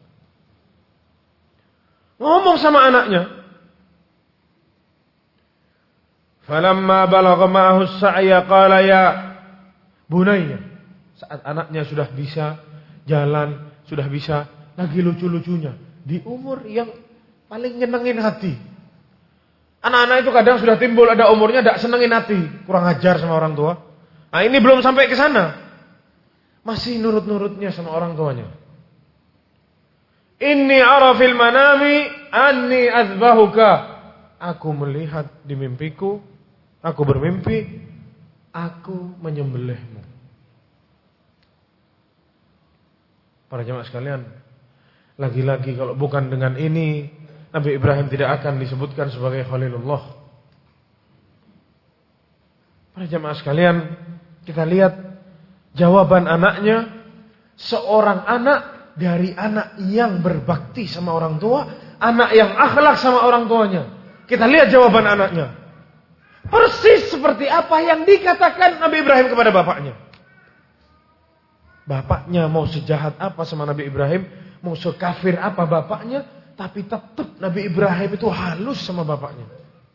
Ngomong sama anaknya. Falamma balagha ma'ahu as-sa'ya qala ya bunayya. Saat anaknya sudah bisa jalan, sudah bisa lagi lucu-lucunya di umur yang paling nyenengin hati. Anak-anak itu kadang sudah timbul ada umurnya tidak senengin hati, kurang ajar sama orang tua. Nah, ini belum sampai ke sana. masih nurut-nurutnya sama orang tuanya. Inni ara fil manami anni azbahuka. Aku melihat di mimpiku, aku bermimpi, aku menyembelihmu. Para jemaah sekalian, lagi-lagi kalau bukan dengan ini, Nabi Ibrahim tidak akan disebutkan sebagai Khalilullah. Para jemaah sekalian, kita lihat jawaban anaknya, seorang anak dari anak yang berbakti sama orang tua, anak yang akhlak sama orang tuanya. Kita lihat jawaban anaknya. Persis seperti apa yang dikatakan Nabi Ibrahim kepada bapaknya. Bapaknya mau sejahat apa sama Nabi Ibrahim, mau sekafir apa bapaknya, tapi tetap Nabi Ibrahim itu halus sama bapaknya.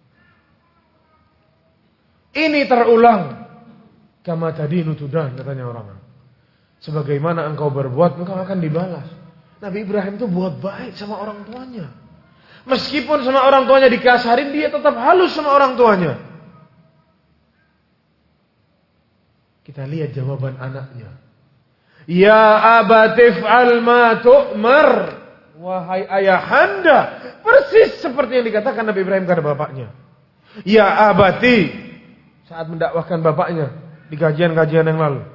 Ini terulang. Kama tadinu tudan, katanya orang. Sebagaimana engkau berbuat, engkau akan dibalas. Nabi Ibrahim itu buat baik sama orang tuanya. Meskipun sama orang tuanya dikasarin, dia tetap halus sama orang tuanya. Kita lihat jawaban anaknya. Ya abatif al ma tu'mar. Wahai ayahanda. Persis seperti yang dikatakan Nabi Ibrahim kepada bapaknya. Ya abati. Saat mendakwahkan bapaknya di kajian-kajian yang lalu.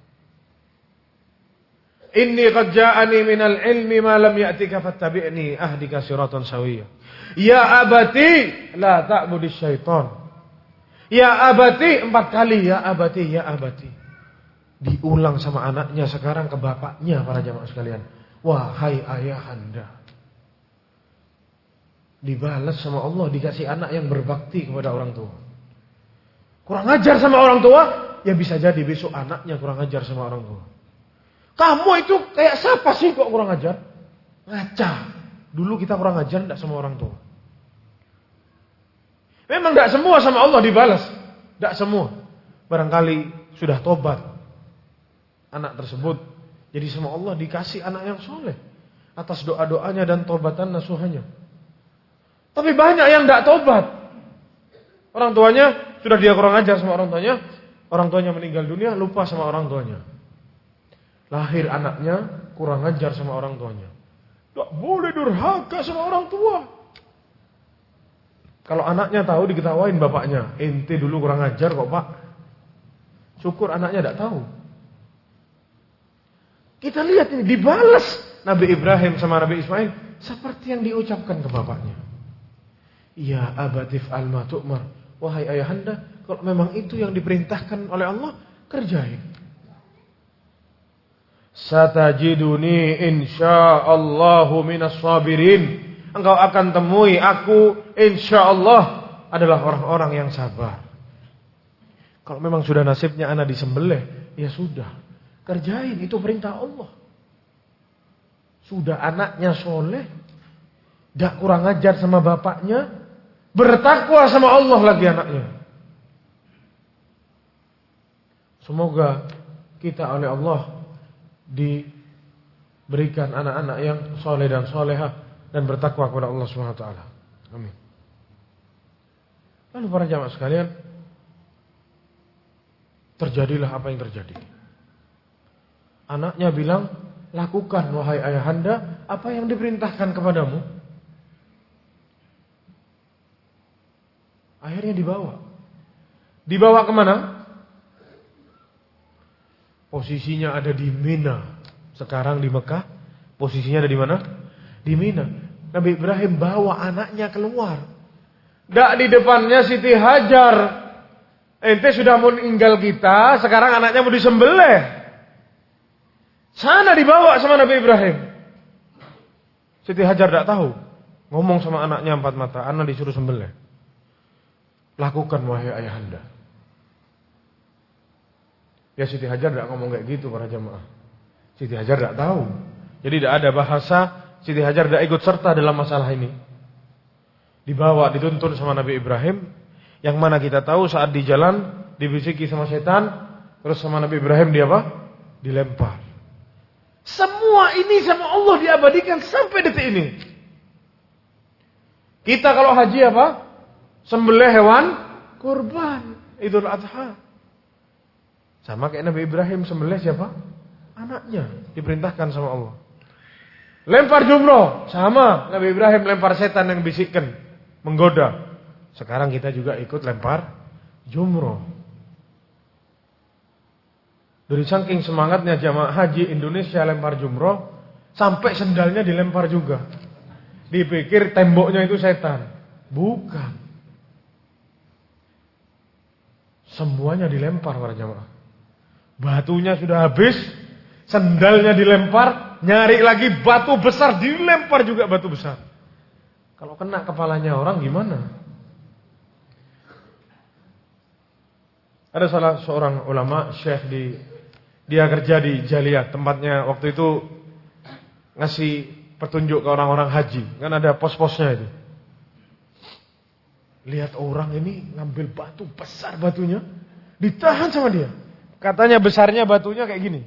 Inni qad ja'ani minal ilmi ma lam ya'tika fattabi'ni ahdika siratan sawiyya. Ya abati la ta'budis syaitan. Ya abati, empat kali ya abati, ya abati. Diulang sama anaknya sekarang ke bapaknya, para jamaah sekalian. Wahai ayahanda. Dibalas sama Allah, dikasih anak yang berbakti kepada orang tua. Kurang ajar sama orang tua, ya bisa jadi besok anaknya kurang ajar sama orang tua. Kamu itu kayak siapa sih kok kurang ajar? Ngaca. Dulu kita kurang ajar enggak sama orang tua. Memang enggak semua sama Allah dibalas. Enggak semua. Barangkali sudah tobat anak tersebut. Jadi sama Allah dikasih anak yang soleh. Atas doa-doanya dan tobatan nasuhannya. Tapi banyak yang enggak tobat. Orang tuanya, sudah dia kurang ajar sama orang tuanya. Orang tuanya meninggal dunia, lupa sama orang tuanya. Lahir anaknya kurang ajar sama orang tuanya. Tak boleh durhaka sama orang tua. Kalau anaknya tahu diketawain bapaknya. Ente dulu kurang ajar kok pak. Syukur anaknya tidak tahu. Kita lihat ini dibalas Nabi Ibrahim sama Nabi Ismail seperti yang diucapkan ke bapaknya. Ya abatif alma tu'mar. Wahai ayahanda, kalau memang itu yang diperintahkan oleh Allah, kerjain. Satajiduni insyaallahu minas sabirin. Engkau akan temui aku insyaallah adalah orang-orang yang sabar. Kalau memang sudah nasibnya anak disembelih, ya sudah. Kerjain, itu perintah Allah. Sudah anaknya soleh, tidak kurang ajar sama bapaknya, bertakwa sama Allah lagi anaknya. Semoga kita oleh Allah diberikan anak-anak yang soleh dan soleha dan bertakwa kepada Allah Subhanahu wa taala. Amin. Lalu para jamaah sekalian, terjadilah apa yang terjadi. Anaknya bilang, lakukan wahai ayahanda apa yang diperintahkan kepadamu. Akhirnya dibawa. Dibawa kemana? Posisinya ada di Mina. Sekarang di Mekah, posisinya ada di mana? Di Mina. Nabi Ibrahim bawa anaknya keluar. Gak di depannya Siti Hajar. Ente sudah meninggal kita, sekarang anaknya mau disembelih. Sana dibawa sama Nabi Ibrahim. Siti Hajar tidak tahu. Ngomong sama anaknya empat mata, anak disuruh sembelih. Lakukan wahai ayahanda. Ya Siti Hajar tidak ngomong kayak gitu para jamaah. Siti Hajar tidak tahu. Jadi tidak ada bahasa Siti Hajar tidak ikut serta dalam masalah ini. Dibawa, dituntun sama Nabi Ibrahim. Yang mana kita tahu saat di jalan dibisiki sama setan, terus sama Nabi Ibrahim dia apa? Dilempar. Semua ini sama Allah diabadikan sampai detik ini. Kita kalau haji apa? Sembelih hewan kurban Idul Adha. Sama kayak Nabi Ibrahim sembelih siapa? Anaknya diperintahkan sama Allah. Lempar jumroh, sama Nabi Ibrahim lempar setan yang bisikkan, menggoda. Sekarang kita juga ikut lempar jumroh. Dari saking semangatnya jamaah haji Indonesia lempar jumroh, sampai sendalnya dilempar juga. Dipikir temboknya itu setan. Bukan. Semuanya dilempar para jamaah. Batunya sudah habis, sendalnya dilempar, nyari lagi batu besar, dilempar juga batu besar. Kalau kena kepalanya orang gimana? Ada salah seorang ulama, syekh di dia kerja di Jaliyah, tempatnya waktu itu ngasih petunjuk ke orang-orang haji. Kan ada pos-posnya itu. Lihat orang ini ngambil batu besar batunya, ditahan sama dia. Katanya besarnya batunya kayak gini.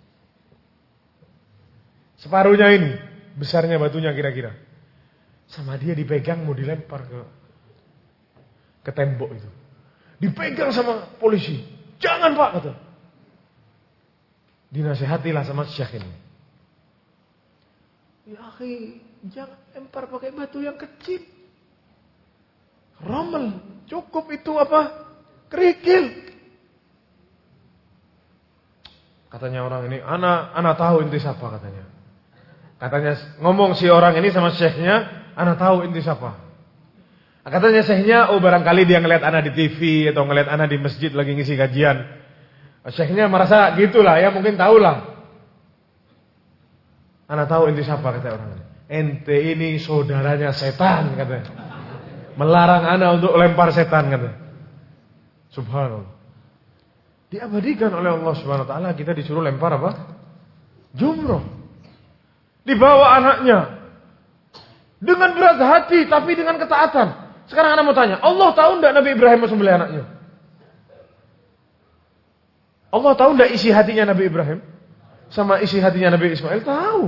Separuhnya ini, besarnya batunya kira-kira. Sama dia dipegang mau dilempar ke ke tembok itu. Dipegang sama polisi. Jangan Pak, kata. Dinasehatilah sama syekh ini. Ya akhi, jangan lempar pakai batu yang kecil. Romel, cukup itu apa? Kerikil. Katanya orang ini, ana ana tahu inti siapa katanya. Katanya ngomong si orang ini sama syekhnya, ana tahu inti siapa. Katanya syekhnya, oh barangkali dia ngeliat ana di T V atau ngeliat ana di masjid lagi ngisi kajian. Syekhnya merasa gitulah ya, mungkin tahulah. Ana tahu inti siapa kata orang ini. Ente ini saudaranya setan katanya. Melarang ana untuk lempar setan katanya. Subhanallah. Diabadikan oleh Allah Subhanahu wa taala kita disuruh lempar apa? Jumroh. Dibawa anaknya. Dengan berat hati tapi dengan ketaatan. Sekarang anak mau tanya, Allah tahu enggak Nabi Ibrahim mau sembelih anaknya? Allah tahu enggak isi hatinya Nabi Ibrahim sama isi hatinya Nabi Ismail? Tahu.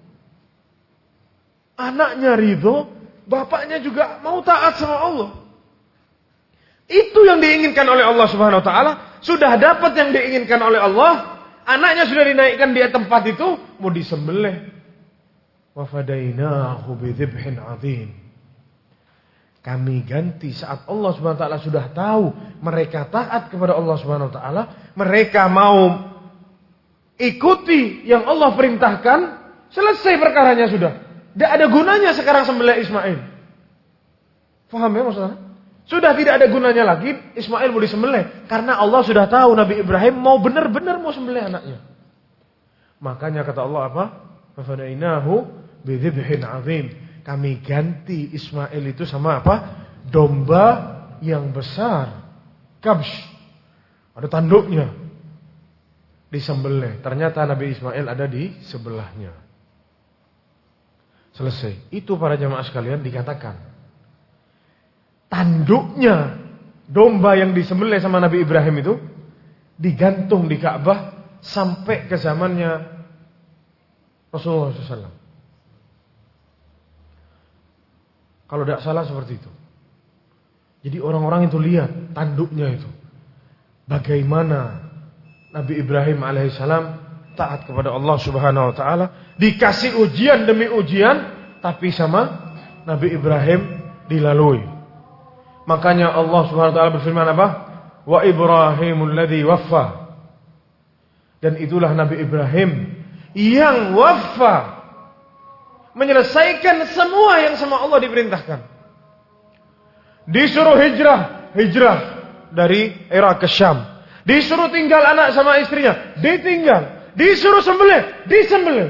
Anaknya ridho, bapaknya juga mau taat sama Allah. Itu yang diinginkan oleh Allah Subhanahu wa taala. Sudah dapat yang diinginkan oleh Allah, anaknya sudah dinaikkan di tempat itu, mau disembelih. Wa fadainahu bidzibhin adzim. Kami ganti saat Allah Subhanahu wa taala sudah tahu mereka taat kepada Allah Subhanahu wa taala, mereka mau ikuti yang Allah perintahkan, selesai perkaranya sudah. Tidak ada gunanya sekarang sembelih Ismail. Paham ya maksudnya? Sudah tidak ada gunanya lagi Ismail mau disembelih. Karena Allah sudah tahu Nabi Ibrahim mau benar-benar mau sembelih anaknya. Makanya kata Allah apa? Fafadainahu bidzibhin adzim. Kami ganti Ismail itu sama apa? Domba yang besar. Kabsh. Ada tanduknya. Disembelih. Ternyata Nabi Ismail ada di sebelahnya. Selesai. Itu para jamaah sekalian dikatakan. Tanduknya domba yang disembelih sama Nabi Ibrahim itu digantung di Ka'bah sampai ke zamannya Rasulullah shallallahu alaihi wasallam. Kalau tidak salah seperti itu. Jadi orang-orang itu lihat tanduknya itu. Bagaimana Nabi Ibrahim alaihissalam taat kepada Allah Subhanahu wa taala, dikasih ujian demi ujian, tapi sama Nabi Ibrahim dilalui. Makanya Allah Subhanahu wa taala berfirman apa? Wa Ibrahimul ladzi waffa. Dan itulah Nabi Ibrahim yang waffa, menyelesaikan semua yang sama Allah diperintahkan. Disuruh hijrah, hijrah dari Irak ke Syam. Disuruh tinggal anak sama istrinya, ditinggal. Disuruh sembelih, disembelih.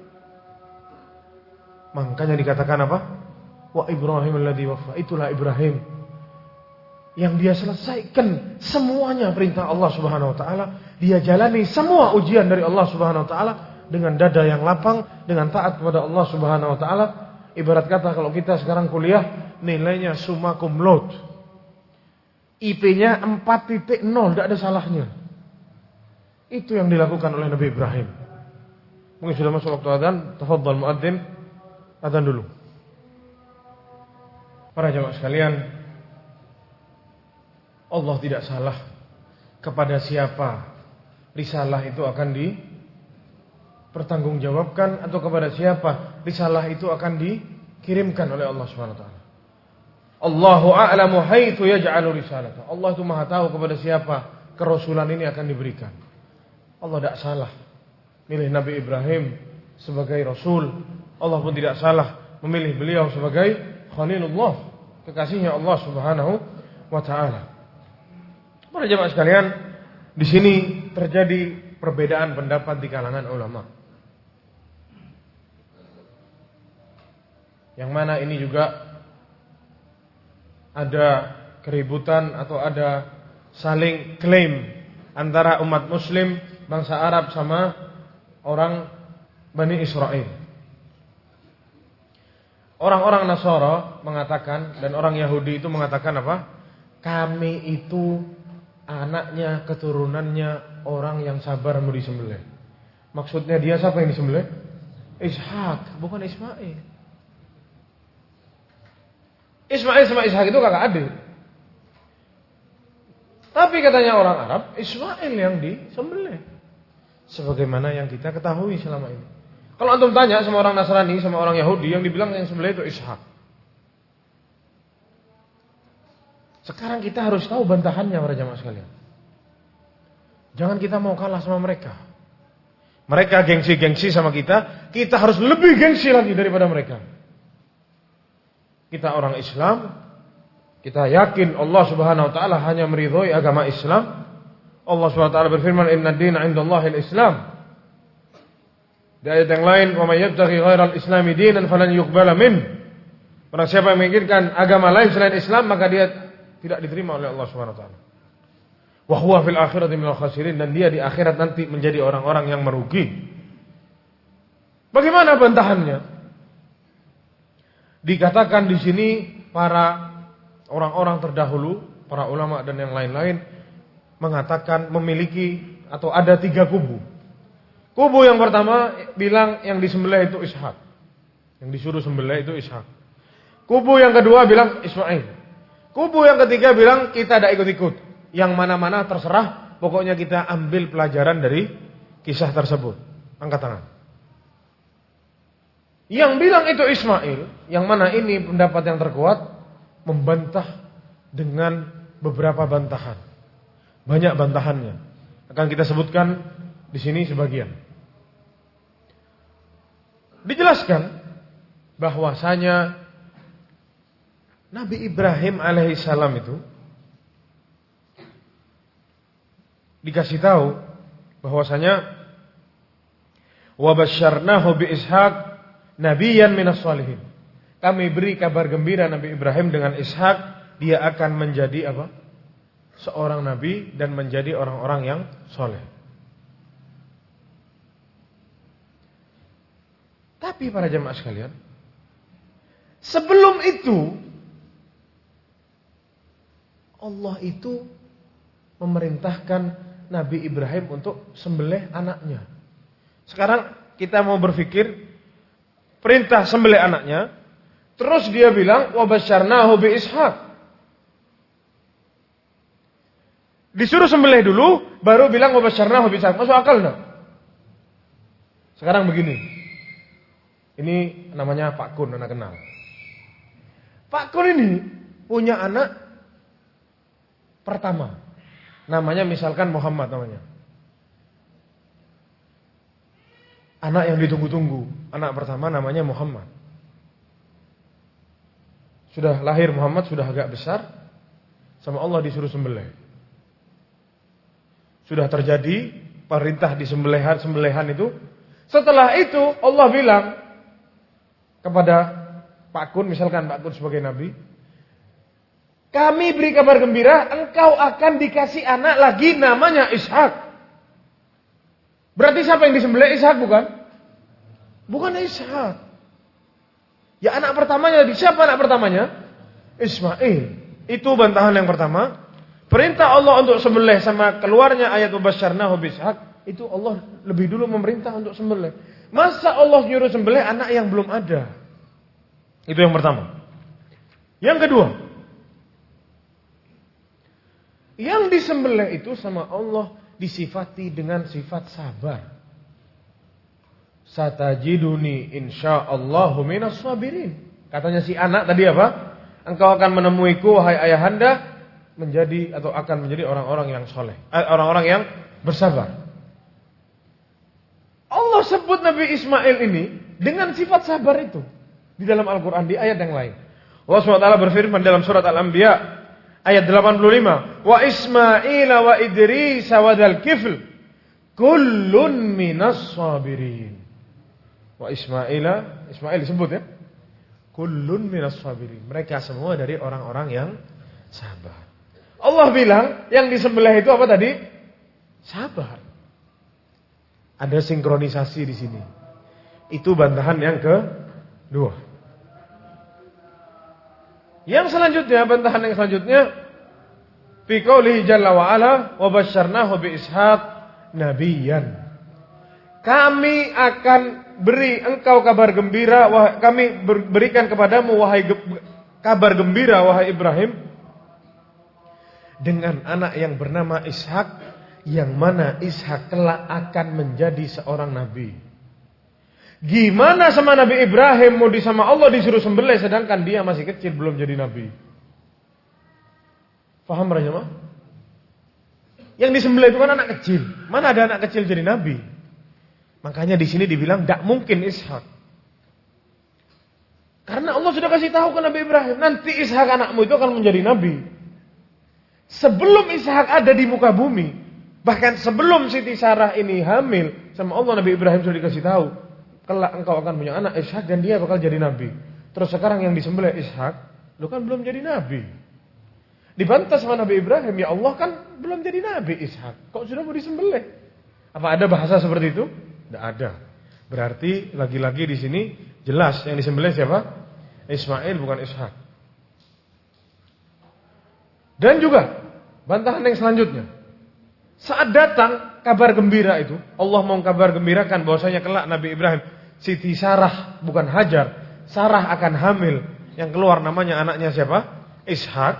Makanya dikatakan apa? Wa Ibrahimul ladzi waffa. Itulah Ibrahim yang dia selesaikan semuanya perintah Allah Subhanahu wa taala, dia jalani semua ujian dari Allah Subhanahu wa taala dengan dada yang lapang, dengan taat kepada Allah Subhanahu wa taala. Ibarat kata kalau kita sekarang kuliah nilainya summa cum laude. I P-nya empat titik nol, tidak ada salahnya. Itu yang dilakukan oleh Nabi Ibrahim. Mungkin sudah masuk waktu adzan, tafadhal muadzin, adzan dulu. Para jamaah sekalian, Allah tidak salah kepada siapa risalah itu akan pertanggungjawabkan atau kepada siapa risalah itu akan dikirimkan oleh Allah Subhanahu wa taala. Allahu a'lamu haitsu yaj'alu risalata. Allah itu Maha tahu kepada siapa kerasulan ini akan diberikan. Allah tidak salah milih Nabi Ibrahim sebagai rasul. Allah pun tidak salah memilih beliau sebagai Khalilullah, kekasihnya Allah Subhanahu wa taala. Para jemaah sekalian, di sini terjadi perbedaan pendapat di kalangan ulama. Yang mana ini juga ada keributan atau ada saling klaim antara umat muslim bangsa Arab sama orang Bani Israel. Orang-orang Nasara mengatakan dan orang Yahudi itu mengatakan apa? Kami itu anaknya, keturunannya orang yang sabar mau disembelih. Maksudnya dia siapa yang disembelih? Ishak, bukan Ismail. Ismail sama Ishak itu kakak adik. Tapi katanya orang Arab, Ismail yang disembelih. Sebagaimana yang kita ketahui selama ini. Kalau antum tanya sama orang Nasrani, sama orang Yahudi, yang dibilang yang sembelih itu Ishak. Sekarang kita harus tahu bantahannya para jamaah sekalian. Jangan kita mau kalah sama mereka. Mereka gengsi-gengsi sama kita, kita harus lebih gengsi lagi daripada mereka. Kita orang Islam, kita yakin Allah Subhanahu wa taala hanya meridhoi agama Islam. Allah Subhanahu wa taala berfirman, "Inna ad-dina 'indallahil Islam." Di ayat yang lain, "Wa may yabtaghi ghairal islami dinan falan yuqbala min." Barang siapa yang menginginkan agama lain selain Islam, maka dia tidak diterima oleh Allah Subhanahu wa taala. Wa huwa fil akhirati minal khasirin, dan dia di akhirat nanti menjadi orang-orang yang merugi. Bagaimana bantahannya? Dikatakan di sini para orang-orang terdahulu, para ulama dan yang lain-lain mengatakan memiliki atau ada tiga kubu. Kubu yang pertama bilang yang disembelih itu Ishak, yang disuruh sembelih itu Ishak. Kubu yang kedua bilang Ismail. Kubu yang ketiga bilang kita tidak ikut-ikut. Yang mana-mana terserah, pokoknya kita ambil pelajaran dari kisah tersebut. Angkat tangan. Yang bilang itu Ismail, yang mana ini pendapat yang terkuat, membantah dengan beberapa bantahan. Banyak bantahannya. Akan kita sebutkan di sini sebagian. Dijelaskan bahwasanya Nabi Ibrahim alaihissalam itu dikasih tahu bahwasanya wa basyarnahu bi Ishaq nabiyyan minas shalihin. Kami beri kabar gembira Nabi Ibrahim dengan Ishak, dia akan menjadi apa? Seorang nabi dan menjadi orang-orang yang soleh. Tapi para jemaah sekalian, sebelum itu Allah itu memerintahkan Nabi Ibrahim untuk sembelih anaknya. Sekarang kita mau berpikir perintah sembelih anaknya, terus dia bilang wa basyarnahu bi Ishaq. Disuruh sembelih dulu, baru bilang wa basyarnahu bi Ishaq. Masuk akal enggak? Sekarang begini. Ini namanya Pak Kun, anak kenal. Pak Kun ini punya anak pertama. Namanya misalkan Muhammad namanya. Anak yang ditunggu-tunggu. Anak pertama namanya Muhammad. Sudah lahir Muhammad, sudah agak besar. Sama Allah disuruh sembelih. Sudah terjadi perintah disembelihan-sembelihan itu. Setelah itu Allah bilang kepada Pak Kun, misalkan Pak Kun sebagai nabi, kami beri kabar gembira, engkau akan dikasih anak lagi namanya Ishak. Berarti siapa yang disembelih? Ishak bukan? Bukan Ishak. Ya anak pertamanya, siapa anak pertamanya? Ismail. Itu bantahan yang pertama. Perintah Allah untuk sembelih sama keluarnya ayat wabasyarnahu bishaq, itu Allah lebih dulu memerintah untuk sembelih. Masa Allah nyuruh sembelih anak yang belum ada? Itu yang pertama. Yang kedua, yang disembelih itu sama Allah disifati dengan sifat sabar. satajiduni insyaallahu minas sabirin. Katanya si anak tadi apa? Engkau akan menemuiku wahai ayahanda menjadi atau akan menjadi orang-orang yang soleh, eh, orang-orang yang bersabar. Allah sebut Nabi Ismail ini dengan sifat sabar itu di dalam Al-Quran di ayat yang lain. Allah subhanahu wa taala berfirman dalam surat Al-Anbiya ayat delapan puluh lima, wa Ismail wa Idris wa dzal kifl kullun minas sabirin. Wa Ismail, Ismail disebut ya. Kullun minas sabirin. Mereka semua dari orang-orang yang sabar. Allah bilang yang disembelih itu apa tadi? Sabar. Ada sinkronisasi di sini. Itu bantahan yang kedua. Yang selanjutnya, bantahan yang selanjutnya, fi qoulihi jalla wa ala wa basyarnahu bi ishaq nabiyyan. Kami akan beri engkau kabar gembira, wah, kami berikan kepadamu wahai ge, kabar gembira wahai Ibrahim dengan anak yang bernama Ishak, yang mana Ishak kelak akan menjadi seorang nabi. Gimana sama Nabi Ibrahim mau di sama Allah disuruh sembelih sedangkan dia masih kecil belum jadi nabi? Paham para jemaah? Yang disembelih itu kan anak kecil. Mana ada anak kecil jadi nabi? Makanya di sini dibilang tidak mungkin Ishak. Karena Allah sudah kasih tahu ke Nabi Ibrahim, nanti Ishak anakmu itu akan menjadi nabi. Sebelum Ishak ada di muka bumi, bahkan sebelum Siti Sarah ini hamil sama Allah, Nabi Ibrahim sudah dikasih tahu, kelak engkau akan punya anak Ishak dan dia bakal jadi nabi. Terus sekarang yang disembelih Ishak, lu kan belum jadi nabi. Dibantah sama Nabi Ibrahim, ya Allah kan belum jadi nabi Ishak, kok sudah mau disembelih? Apa ada bahasa seperti itu? Tidak ada. Berarti lagi-lagi di sini jelas yang disembelih siapa? Ismail bukan Ishak. Dan juga bantahan yang selanjutnya, saat datang kabar gembira itu, Allah mau kabar gembirakan bahwasanya kelak Nabi Ibrahim, Siti Sarah bukan Hajar, Sarah akan hamil, yang keluar namanya anaknya siapa? Ishak.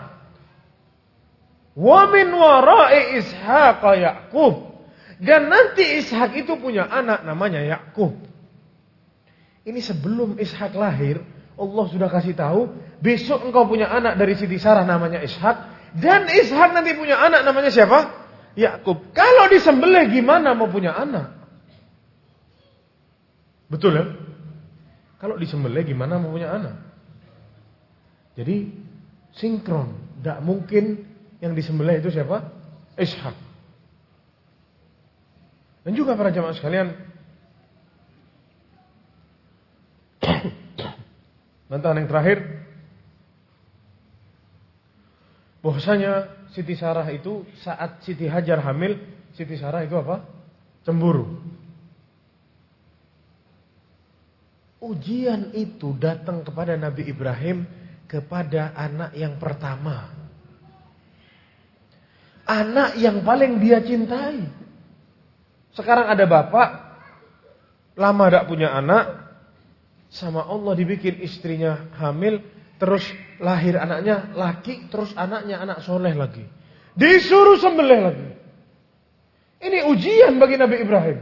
Wa min wara'i Ishaq Yaqub. Dan nanti Ishak itu punya anak namanya Yakub. Ini sebelum Ishak lahir, Allah sudah kasih tahu, besok engkau punya anak dari Siti Sarah namanya Ishak, dan Ishak nanti punya anak namanya siapa? Yakub. Kalau disembelih gimana mau punya anak? Betul ya? Kalau disembelih gimana mau punya anak? Jadi sinkron, tidak mungkin yang disembelih itu siapa? Ishak. Dan juga para jamaah sekalian, bantahan yang terakhir, bahwasanya Siti Sarah itu saat Siti Hajar hamil, Siti Sarah itu apa? Cemburu. Ujian itu datang kepada Nabi Ibrahim kepada anak yang pertama. Anak yang paling dia cintai. Sekarang ada bapak lama tidak punya anak, sama Allah dibikin istrinya hamil, terus lahir anaknya laki, terus anaknya anak soleh lagi, disuruh sembelih lagi. Ini ujian bagi Nabi Ibrahim.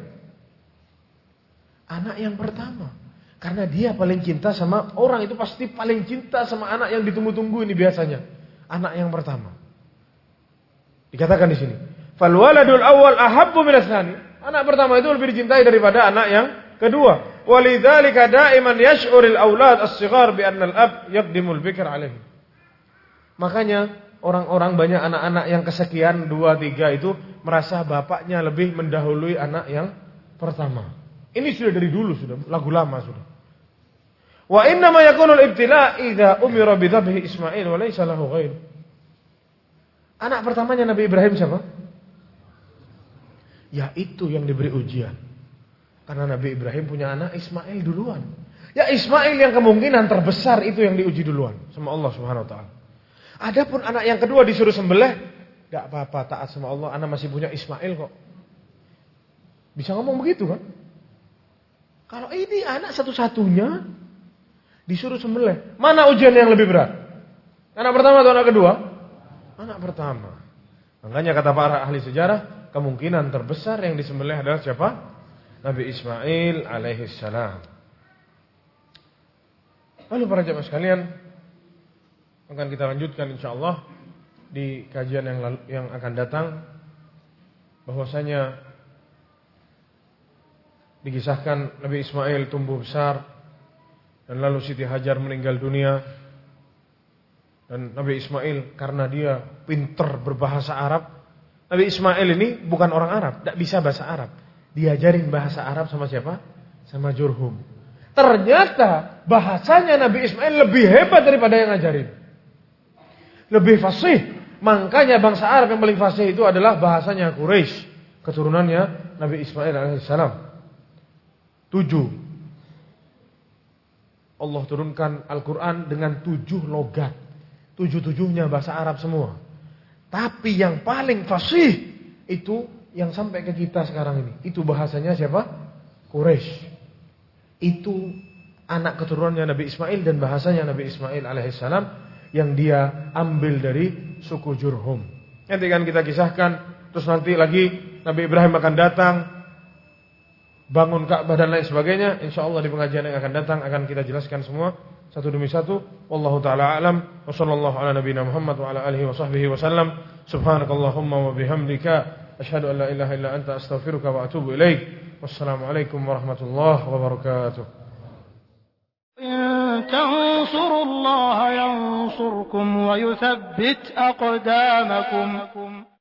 Anak yang pertama, karena dia paling cinta sama orang itu, pasti paling cinta sama anak yang ditunggu-tunggu ini biasanya, anak yang pertama. Dikatakan di sini, fal waladul awwal ahabbu minas tsani. Anak pertama itu lebih dicintai daripada anak yang kedua. Walidzalika da'iman yash'urul aulad as-shighar bi anna al-ab yaqdimul bikr alaihi. Makanya orang-orang banyak anak-anak yang kesekian dua tiga itu merasa bapaknya lebih mendahului anak yang pertama. Ini sudah dari dulu, sudah lagu lama sudah. Wa inna ma yakunul ibtila' idza umira bi dhabhi Ismail wa laysa lahu ghair. Anak pertamanya Nabi Ibrahim siapa? Ya itu yang diberi ujian. Karena Nabi Ibrahim punya anak Ismail duluan. Ya Ismail yang kemungkinan terbesar itu yang diuji duluan sama Allah Subhanahu wa taala. Adapun anak yang kedua disuruh sembelih, enggak apa-apa, taat sama Allah, anak masih punya Ismail kok. Bisa ngomong begitu kan? Kalau ini anak satu-satunya disuruh sembelih, mana ujian yang lebih berat? Anak pertama atau anak kedua? Anak pertama. Makanya kata para ahli sejarah, kemungkinan terbesar yang disembelih adalah siapa? Nabi Ismail alaihi salam. Lalu para jemaah sekalian, akan kita lanjutkan insyaallah di kajian yang lalu, yang akan datang, bahwasanya dikisahkan Nabi Ismail tumbuh besar dan lalu Siti Hajar meninggal dunia. Dan Nabi Ismail karena dia pinter berbahasa Arab, Nabi Ismail ini bukan orang Arab, tidak bisa bahasa Arab. Diajarin bahasa Arab sama siapa? Sama Jurhum. Ternyata bahasanya Nabi Ismail lebih hebat daripada yang ngajarin. Lebih fasih. Makanya bangsa Arab yang paling fasih itu adalah bahasanya Quraisy, keturunannya Nabi Ismail alaihissalam. Tujuh. Allah turunkan Al-Quran dengan tujuh logat. Tujuh-tujuhnya bahasa Arab semua. Tapi yang paling fasih itu yang sampai ke kita sekarang ini. Itu bahasanya siapa? Quraisy. Itu anak keturunannya Nabi Ismail dan bahasanya Nabi Ismail alaihissalam yang dia ambil dari suku Jurhum. Nanti kan kita kisahkan. Terus nanti lagi Nabi Ibrahim akan datang, bangun Ka'bah dan lain sebagainya. InsyaAllah di pengajian yang akan datang akan kita jelaskan semua satu demi satu. Wallahu ta'ala a'lam. Wa sallallahu ala nabiyina Muhammad wa ala alihi wa sahbihi wa sallam. Subhanakallahumma wa bihamdika asyhadu an la ilaha illa anta astaghfiruka wa atubu ilaik. Wassalamualaikum warahmatullahi wabarakatuh. إن تنصروا الله ينصركم ويثبت أقدامكم